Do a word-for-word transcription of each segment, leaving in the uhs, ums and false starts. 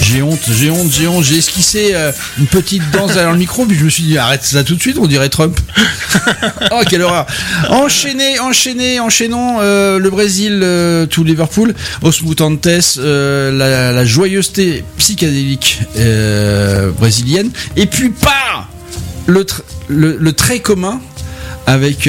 J'ai honte, j'ai honte, j'ai honte. J'ai esquissé euh, une petite danse derrière le micro, puis je me suis dit arrête ça tout de suite, on dirait Trump. Oh quelle horreur. Enchaîné, enchaîné, enchaînons euh, le Brésil euh, tout Liverpool, Os Mutantes, euh, la, la joyeuseté psychédélique euh, brésilienne, et puis pas le, tr- le le trait commun avec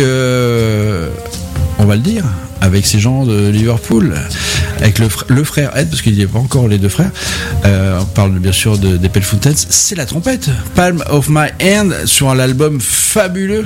euh, on va le dire, avec ces gens de Liverpool, avec le, fr- le frère Ed, parce qu'il n'y a pas encore les deux frères, euh, on parle bien sûr de, des Pale Fountains, c'est la trompette. Palm of My Hand, sur l'album fabuleux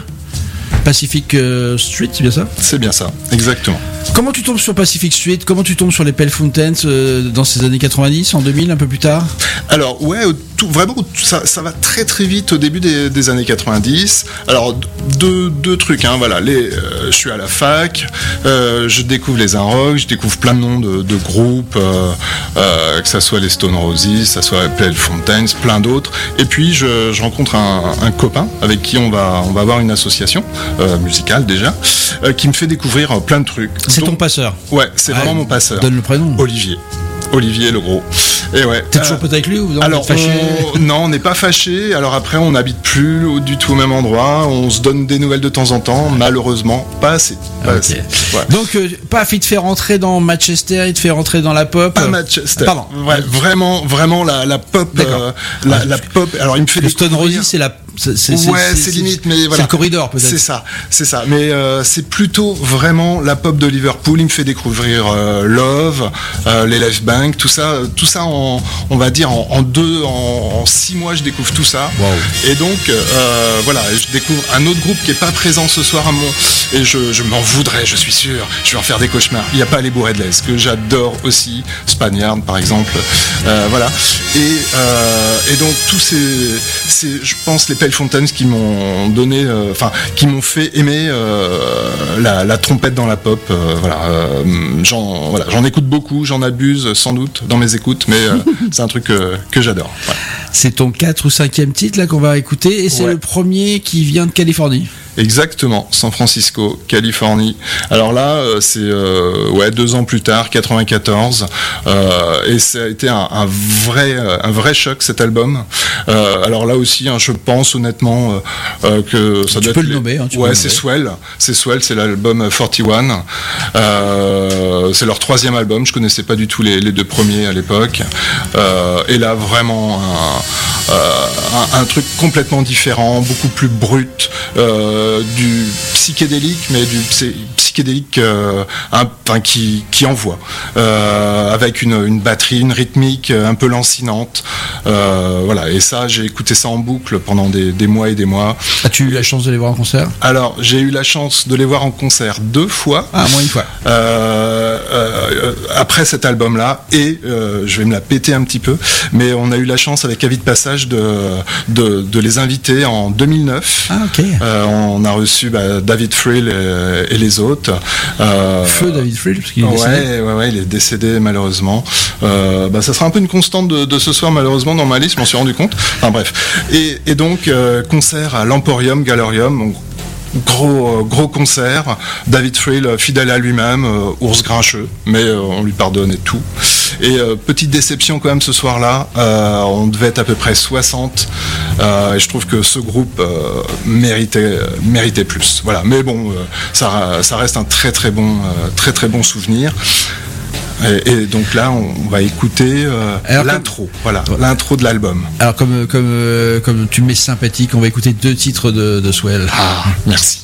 Pacific euh, Street, c'est bien ça ? C'est bien ça, exactement. Comment tu tombes sur Pacific Street ? Comment tu tombes sur les Pale Fountains euh, dans ces années quatre-vingt-dix, en deux mille, un peu plus tard ? Alors ouais, tout, vraiment ça, ça va très très vite au début des, des années quatre-vingt-dix. Alors deux, deux trucs, hein, voilà. Les, euh, je suis à la fac, euh, je découvre les Inrock, je découvre plein de noms de, de groupes, euh, euh, que ça soit les Stone Roses, que ça soit les Pale Fountains, plein d'autres. Et puis je, je rencontre un, un copain avec qui on va on va avoir une association euh, musicale déjà, euh, qui me fait découvrir euh, plein de trucs. C'est Donc, ton passeur. Ouais, c'est Ah, vraiment mon passeur. Donne le prénom. Olivier. Olivier le gros. Et ouais. T'es toujours pote avec lui ou non ? Alors, fâché on... non, on n'est pas fâché. Alors après, on n'habite plus du tout au même endroit. On se donne des nouvelles de temps en temps. Malheureusement, pas assez. Pas Okay. assez. Ouais. Donc, euh, paf, il te fait rentrer dans Manchester, il te fait rentrer dans la pop. Pas Manchester. Pardon. Ouais, vraiment, vraiment la, la pop. Euh, la, Ah, la pop. Alors, il me fait le des Stone Roses, c'est la. C'est, c'est, ouais, c'est, c'est limite, mais voilà. C'est le corridor, peut-être. C'est ça, c'est ça. Mais euh, c'est plutôt vraiment la pop de Liverpool. Il me fait découvrir euh, Love, euh, les Left Bank, tout ça, tout ça en, on va dire en, en deux, en, en six mois, je découvre tout ça. Wow. Et donc, euh, voilà, je découvre un autre groupe qui est pas présent ce soir à mon, et je, je m'en voudrais, je suis sûr. Je vais en faire des cauchemars. Il n'y a pas les Bourredless que j'adore aussi, Spaniard par exemple. Euh, voilà. Et, euh, et donc tous ces, ces, je pense les Pale Fountains qui m'ont donné, enfin euh, qui m'ont fait aimer euh, la, la trompette dans la pop. Euh, voilà, euh, j'en, voilà, j'en écoute beaucoup, j'en abuse sans doute dans mes écoutes, mais euh, c'est un truc que, que j'adore. Ouais. C'est ton quatre ou cinquième titre là qu'on va écouter, et c'est ouais. le premier qui vient de Californie. Exactement, San Francisco, Californie. Alors là, euh, c'est euh, ouais deux ans plus tard, quatre-vingt-quatorze, euh, et ça a été un, un vrai, un vrai choc cet album. Euh, alors là aussi, hein, je pense honnêtement euh, que ça tu doit peux être le les... nommer. Hein, tu ouais, peux c'est le Swell, c'est Swell, c'est l'album quarante et un. Euh, c'est leur troisième album. Je connaissais pas du tout les, les deux premiers à l'époque. Euh, et là, vraiment un, euh, un, un truc complètement différent, beaucoup plus brut. Euh, du psychédélique, mais du psychédélique euh, un, un, qui, qui envoie, euh, avec une, une batterie, une rythmique un peu lancinante. Euh, voilà, et ça, j'ai écouté ça en boucle pendant des, des mois et des mois. As-tu eu la chance de les voir en concert ? Alors, j'ai eu la chance de les voir en concert deux fois. Ah, moi une fois. Euh, euh, après cet album-là, et euh, je vais me la péter un petit peu, mais on a eu la chance avec Avis de Passage de, de, de les inviter en deux mille neuf. Ah, ok. Euh, on a reçu bah, David Friel et, et les autres. Euh, Feu David Friel, parce qu'il est décédé. Ouais, ouais, ouais, il est décédé malheureusement. Euh, bah, ça sera un peu une constante de, de ce soir malheureusement dans ma liste, je m'en suis rendu compte. Enfin bref. Et, et donc euh, concert à l'Emporium Galorium. Donc, Gros, euh, gros concert, David Friel fidèle à lui-même, euh, ours grincheux, mais euh, on lui pardonnait tout. Et euh, petite déception quand même ce soir-là, euh, on devait être à peu près soixante, euh, et je trouve que ce groupe euh, méritait, méritait plus. Voilà, mais bon, euh, ça, ça reste un très très bon, euh, très très bon souvenir. Et, et donc là, on va écouter euh, Alors, l'intro, comme... voilà, ouais. l'intro de l'album. Alors comme comme euh, comme tu m'es sympathique, on va écouter deux titres de, de Swell. Ah, merci.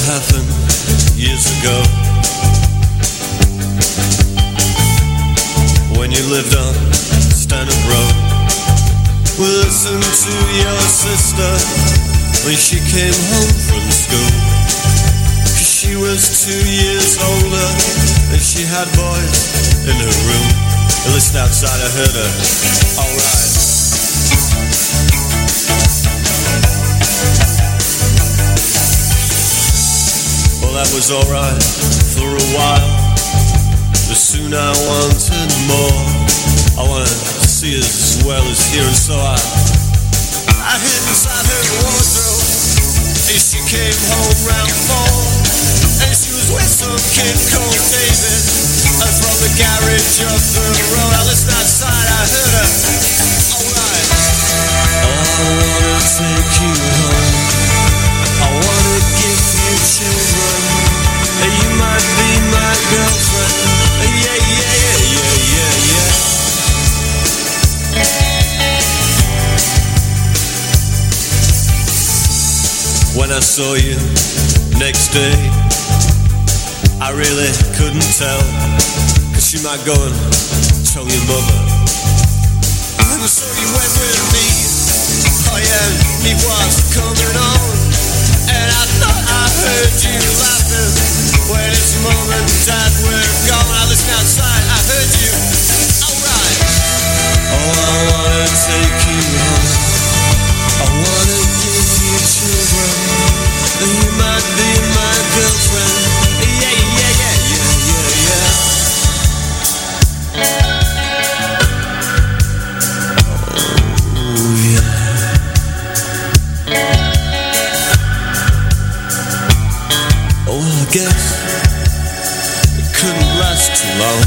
happened years ago, when you lived on Stanhope Road. Well, listen to your sister when she came home from school, 'cause she was two years older and she had boys in her room. At least outside I heard her, alright. Well, that was alright for a while, but soon I wanted more. I wanted to see as well as hear, and so I I hid inside her wardrobe, and she came home round four, and she was with some kid called David, and from the garage up the road. I listened outside, I heard her, alright. Oh, I wanna take you home, I wanna give you children, and you might be my girlfriend. Yeah, yeah, yeah, yeah, yeah, yeah. When I saw you next day, I really couldn't tell, 'cause you might go and tell your mother. And so you went with me, oh yeah, it was coming on, and I thought I heard you laughing when his mom and dad were gone. I listened outside, I heard you, alright. Oh, I wanna take you home, I wanna give you children, and you might be my girlfriend. Yeah, yeah, yeah, yeah, yeah, yeah. Oh, yeah. Oh, well, I guess it couldn't last too long.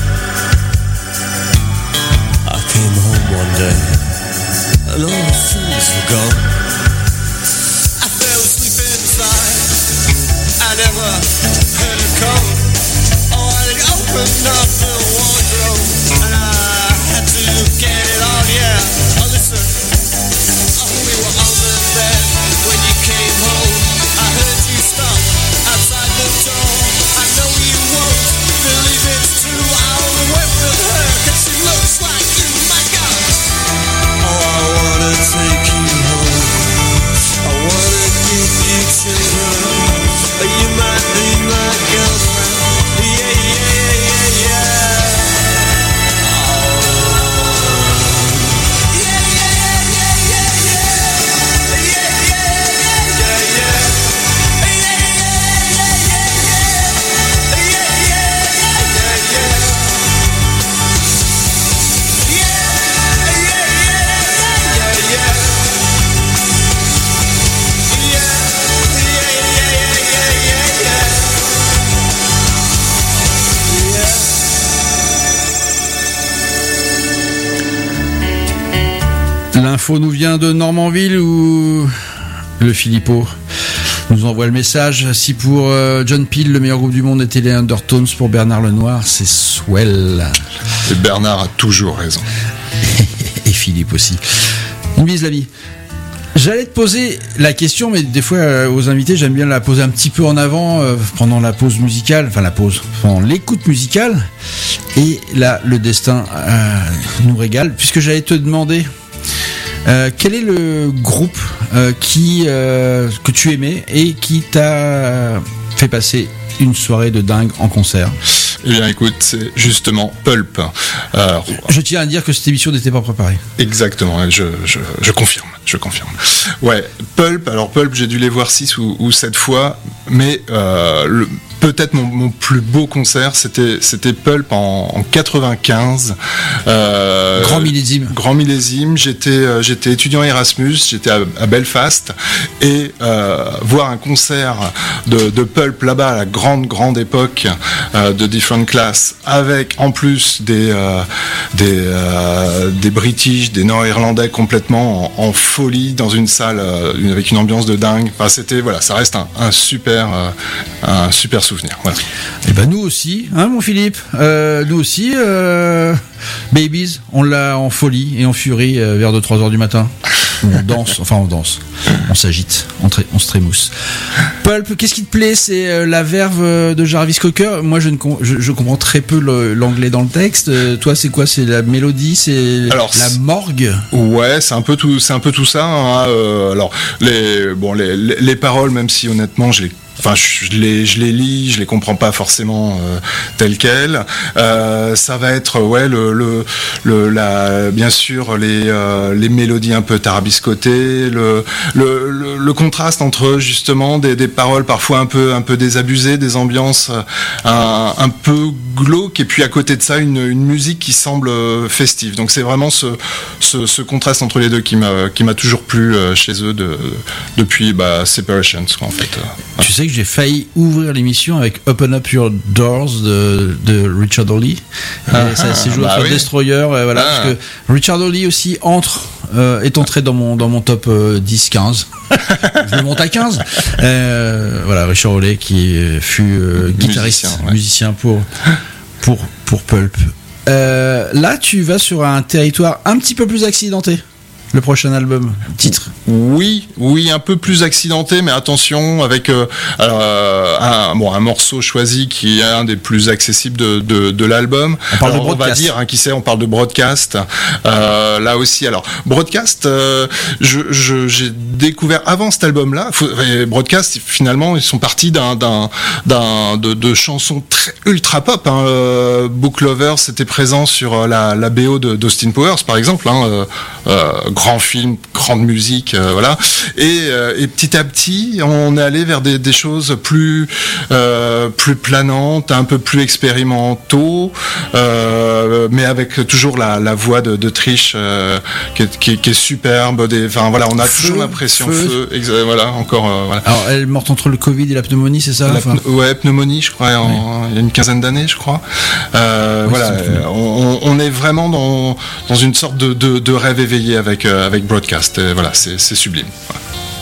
I came home one day, and all the things were gone. I fell asleep inside, I never heard her come. Oh, I opened up the wardrobe, and I had to get it on, yeah. Oh, listen, oh, we were on the bed when you came home. I heard you stop outside the door. I know you won't believe it's true. I only went with her 'cause she looks like you, my God. Oh, I wanna take you home, I wanna give you children, but you might be my girlfriend. Yeah, yeah, yeah, yeah. Oh. Yeah, yeah, yeah, yeah, yeah. Yeah, yeah, yeah, yeah, yeah. Yeah, yeah, yeah, yeah, yeah. Yeah, yeah, yeah, yeah, yeah. Yeah, yeah, yeah, yeah, yeah. L'info nous vient de Normanville où le Philippot nous envoie le message. Si pour euh, John Peel, le meilleur groupe du monde était les Undertones, pour Bernard Lenoir, c'est swell. Et Bernard a toujours raison. Et Philippe aussi. Une bise, la vie. J'allais te poser la question, mais des fois euh, aux invités, j'aime bien la poser un petit peu en avant euh, pendant la pause musicale, enfin la pause, pendant l'écoute musicale. Et là, le destin euh, nous régale, puisque j'allais te demander euh, quel est le groupe euh, qui euh, que tu aimais et qui t'a fait passer une soirée de dingue en concert. Eh bien, écoute, c'est justement Pulp. Alors, je tiens à dire que cette émission n'était pas préparée. Exactement, je, je, je confirme, je confirme. Ouais, Pulp, alors Pulp, j'ai dû les voir six ou, ou sept fois, mais euh, le, peut-être mon, mon plus beau concert, c'était, c'était Pulp en, en quatre-vingt-quinze. Euh, grand millésime. Grand millésime, j'étais, euh, j'étais étudiant Erasmus, j'étais à, à Belfast, et euh, voir un concert de, de Pulp là-bas, à la grande, grande époque euh, de Different Class, avec en plus des, euh, des, euh, des British, des Nord-Irlandais complètement en, en folie dans une salle euh, avec une ambiance de dingue. Enfin, c'était, voilà, ça reste un, un super, euh, un super souvenir. Voilà. Et ben nous aussi, hein, mon Philippe, euh, nous aussi, euh, Babies, on l'a en folie et en furie euh, vers deux trois heures du matin. où on danse, enfin on danse, on s'agite, on, tré- on se trémousse. Pulp, qu'est-ce qui te plaît? C'est euh, la verve de Jarvis Cocker. Moi, je, ne com- je, je comprends très peu le, l'anglais dans le texte. Euh, toi, c'est quoi? C'est la mélodie? C'est Alors, la c'est... morgue? Ouais, c'est un peu tout, c'est un peu tout ça. Hein. Euh, alors, les, bon, les, les, les paroles, même si honnêtement, je les Enfin, je, je les, je les lis, je les comprends pas forcément euh, telles quelles. Euh, ça va être, ouais, le, le, le la, bien sûr, les, euh, les mélodies un peu tarabiscotées, le, le, le, le contraste entre justement des, des paroles parfois un peu, un peu désabusées, des ambiances un, un peu glauques, et puis à côté de ça, une, une musique qui semble festive. Donc c'est vraiment ce, ce, ce contraste entre les deux qui m'a, qui m'a toujours plu chez eux de, depuis bah, Separations, quoi, en fait. Tu sais que j'ai failli ouvrir l'émission avec Open Up Your Doors de, de Richard Hawley. Ah, ça s'est joué bah sur oui. Destroyer, euh, voilà, Ah. parce que Richard Hawley aussi entre, euh, est entré dans mon, dans mon top euh, dix quinze. Je le monte à quinze. Euh, voilà, Richard Hawley qui fut euh, guitariste, Musicien, ouais. musicien pour, pour, pour Pulp. Euh, là, tu vas sur un territoire un petit peu plus accidenté. Le prochain album, titre. Oui, oui, un peu plus accidenté, mais attention, avec euh, euh, un, bon, un morceau choisi qui est un des plus accessibles de, de, de l'album. On parle alors, de on va Broadcast. dire, hein, qui sait, on parle de Broadcast. Euh, là aussi, alors, Broadcast, euh, je, je, j'ai découvert avant cet album-là, faut, Broadcast, finalement, ils sont partis d'un, d'un, d'un, de, de chansons très, ultra pop. Hein. Euh, Book Lovers, c'était présent sur la, la B O de, d'Austin Powers, par exemple. Hein, euh, euh, grand film, grande musique, euh, voilà. Et, euh, et petit à petit, on est allé vers des, des choses plus, euh, plus planantes, un peu plus expérimentaux, euh, mais avec toujours la, la voix de, de Trish euh, qui, est, qui, est, qui est superbe. Des, enfin voilà, on a Feu, toujours l'impression, feu. feu, exa- voilà, encore, euh, voilà. Alors, elle est morte entre le Covid et la pneumonie, c'est ça? La Enfin, pne- ouais, pneumonie, je crois, en- Oui. il y a une quinzaine d'années, je crois. Euh, Oui, voilà, c'est une on, on est vraiment dans, dans une sorte de, de, de rêve éveillé avec, euh, avec Broadcast. Et voilà, c'est, c'est sublime. Voilà.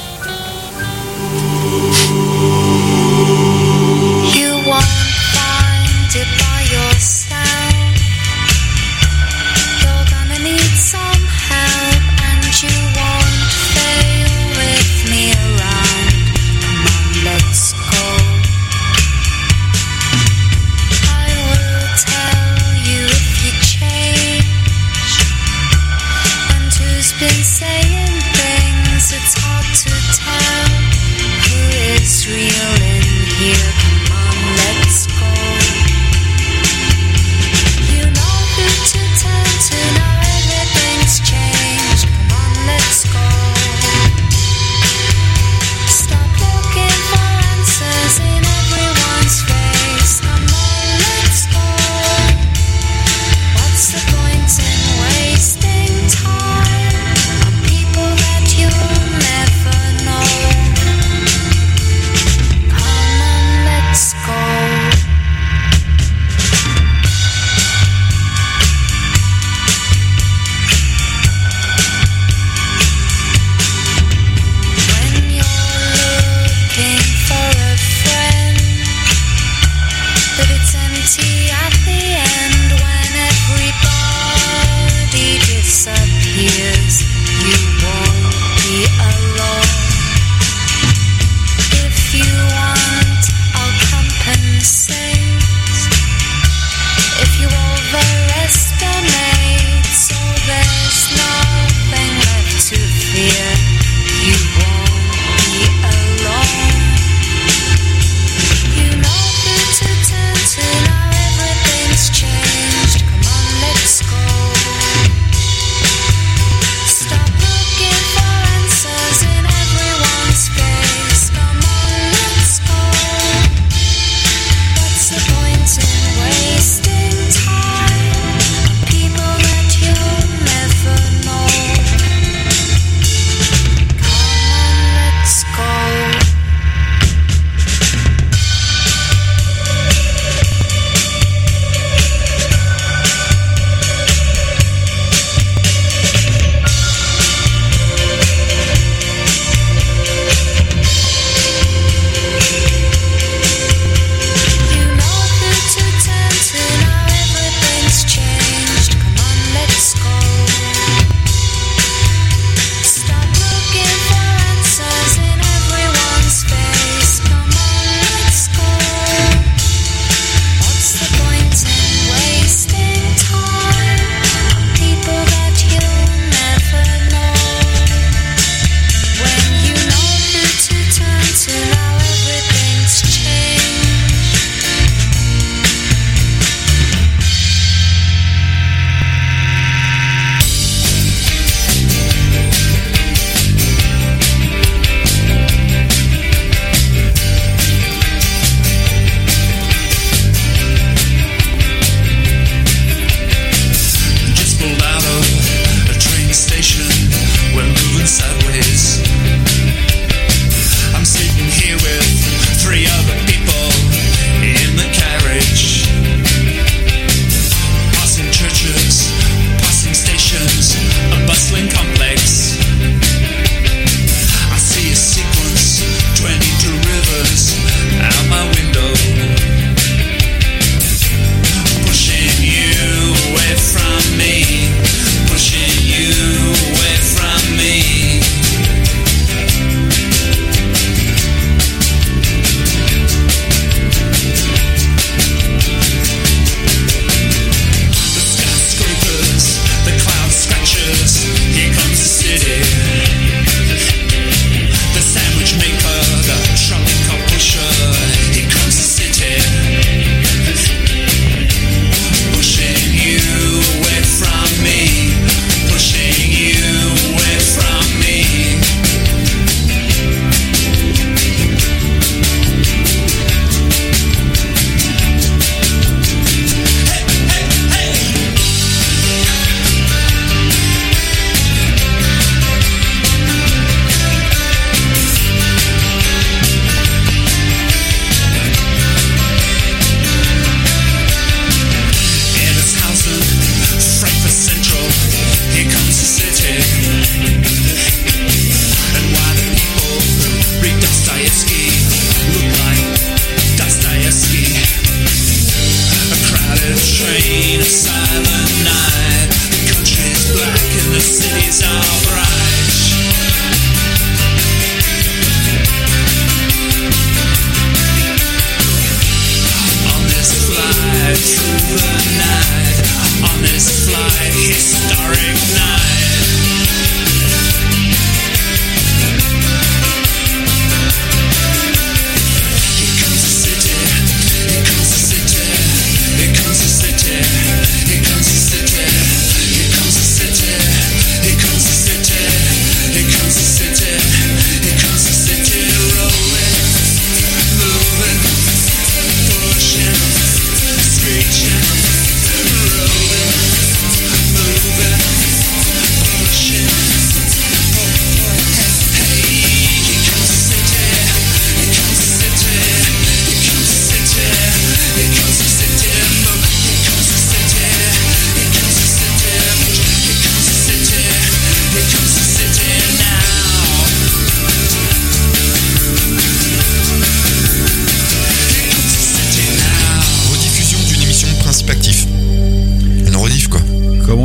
You won't find it by yourself. You're gonna need some help, and you won't fail with me around. Come on, let's go. I will tell you if you change, and who's been saying things it's hard to tell. Who is real in here? Come on, let's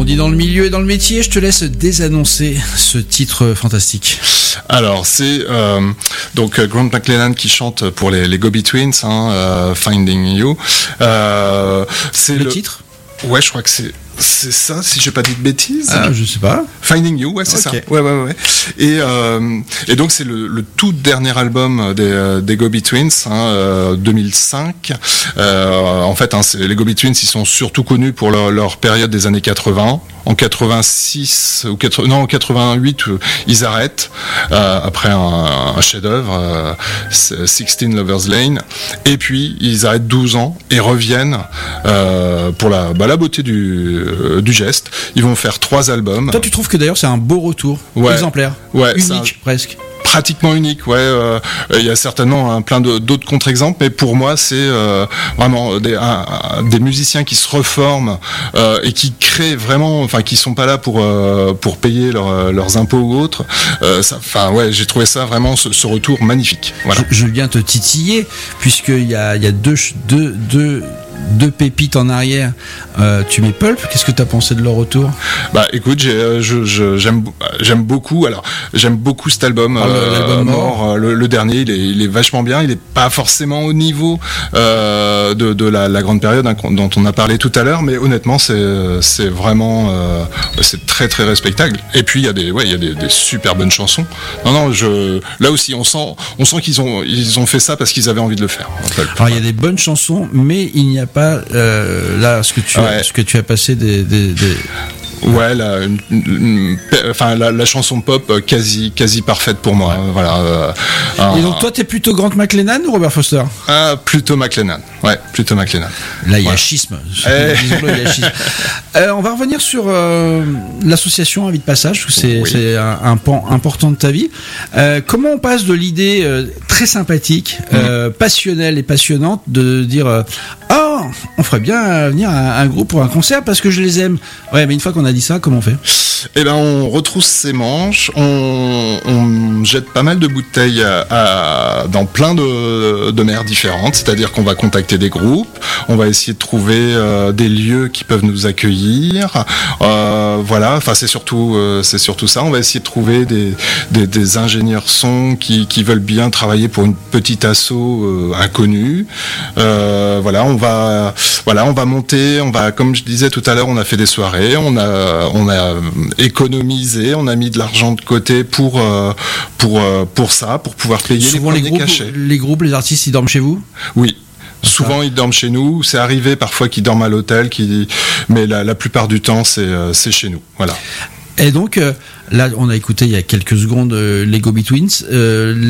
dit dans le milieu et dans le métier. Je te laisse désannoncer ce titre fantastique. Alors c'est euh, donc Grant McLennan qui chante pour les, les Go-Betweens, hein, euh, Finding You. Euh, c'est Le, le titre Ouais, je crois que c'est c'est ça, si j'ai pas dit de bêtises. Ah, je sais pas. Finding You, ouais, c'est Ok. ça. Ouais, ouais, ouais. Et euh, et donc c'est le, le tout dernier album des, des Go-Betweens, hein, euh, deux mille cinq. Euh, en fait, hein, c'est- les Go-Betweens, ils sont surtout connus pour leur, leur période des années quatre-vingts. En quatre-vingt-six ou quatre, non, en quatre-vingt-huit, euh, ils arrêtent euh, après un, un chef-d'œuvre, euh, c'est sixteen Lovers Lane. Et puis ils arrêtent douze ans et reviennent euh, pour la, bah, la beauté du, euh, du geste. Ils vont faire trois albums. Toi, tu trouves que d'ailleurs c'est un beau retour, Ouais. exemplaire, Ouais, c'est unique presque. Pratiquement unique, ouais. euh, Il y a certainement hein, plein de- d'autres contre-exemples, mais pour moi, c'est euh, vraiment des, un- un- des musiciens qui se reforment euh, et qui créent vraiment, enfin, qui sont pas là pour euh, pour payer leur- leurs impôts ou autres. Euh, ça- Enfin, ouais, j'ai trouvé ça vraiment ce, ce retour magnifique. Voilà. Je, je viens te titiller, puisqu'il y a, il y a deux, ch- deux, deux, deux pépites en arrière. Euh, tu mets Pulp, qu'est-ce que tu as pensé de leur retour? Bah, écoute, j'ai, euh, je, je- j'aime, j'aime beaucoup. Alors, j'aime beaucoup cet album. Ah, le- l'album Mort. Euh, le, le dernier, il est, il est vachement bien. Il est pas forcément au niveau euh, de, de la, la grande période hein, qu'on- dont on a parlé tout à l'heure, mais honnêtement, c'est, c'est vraiment, euh, c'est très très respectable. Et puis il y a des, ouais, il y a des, des super bonnes chansons. Non, non, je, là aussi, on sent, on sent qu'ils ont, ils ont fait ça parce qu'ils avaient envie de le faire. en fait. Alors il y a des bonnes chansons, mais il n'y a pas euh, là ce que tu, as, Ouais. ce que tu as passé des, des, des- Ouais, la, une- une- une- enfin la, la chanson pop euh, quasi quasi parfaite pour moi. hein, Voilà. euh, un- Et donc toi, t'es plutôt Grant McLennan ou Robert Foster? Ah, plutôt McLennan. Ouais, plutôt McLennan. Là, il y a Ouais. schisme. Eh. Disons-le, il y a schisme. Euh, on va revenir sur euh, l'association Avis de Passage, parce que c'est Oui. c'est un, un pan important de ta vie. Euh, comment on passe de l'idée euh, très sympathique, euh, passionnelle et passionnante de dire euh, oh, on ferait bien venir un, un groupe pour un concert parce que je les aime. Ouais, mais une fois qu'on a dit ça, comment on fait? Eh ben, on retrousse ses manches, on, on jette pas mal de bouteilles à, à- dans plein de, de mers différentes. C'est-à-dire qu'on va contacter des groupes, on va essayer de trouver euh, des lieux qui peuvent nous accueillir. Euh, voilà, enfin c'est surtout, euh, c'est surtout ça. On va essayer de trouver des, des, des ingénieurs son qui, qui veulent bien travailler pour une petite asso euh, inconnue. Euh, voilà, on va, voilà, on va monter. On va, comme je disais tout à l'heure, on a fait des soirées, on a, on a économisé, on a mis de l'argent de côté pour euh, pour euh, pour ça, pour pouvoir payer Souvent les les premiers groupes, cachets. les groupes, les artistes, ils dorment chez vous? Oui. Souvent ils dorment chez nous. C'est arrivé parfois qu'ils dorment à l'hôtel, qui, mais la, la plupart du temps c'est euh, c'est chez nous. Voilà. Et donc, euh, là, on a écouté il y a quelques secondes euh, les Go-Betweens. Euh,